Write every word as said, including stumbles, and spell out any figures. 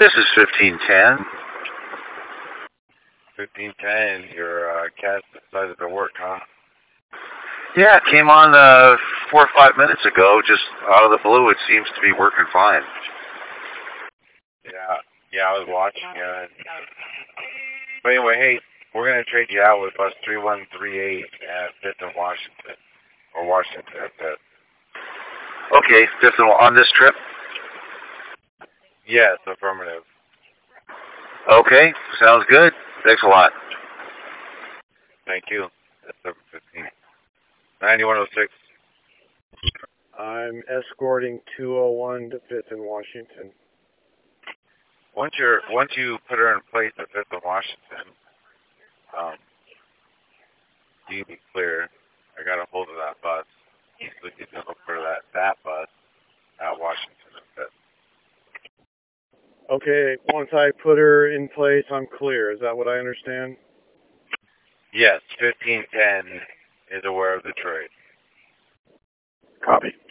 This is fifteen ten. fifteen ten, your uh, cat decided to work, huh? Yeah, it came on uh, four or five minutes ago, just out of the blue. It seems to be working fine. Yeah, yeah, I was watching it. But anyway, hey, we're going to trade you out with bus three one three eight at fifth and Washington. Or Washington at fifth. Okay, fifth and on this trip? Yes, affirmative. Okay, sounds good. Thanks a lot. Thank you. That's number fifteen. ninety-one oh six. I'm escorting two oh one to fifth and Washington. Once you're once you put her in place at fifth and Washington, um, you can be clear. I got a hold of that bus. So you can look for that that bus at Washington at fifth. Okay, once I put her in place, I'm clear. Is that what I understand? Yes, fifteen ten is aware of the trade. Copy.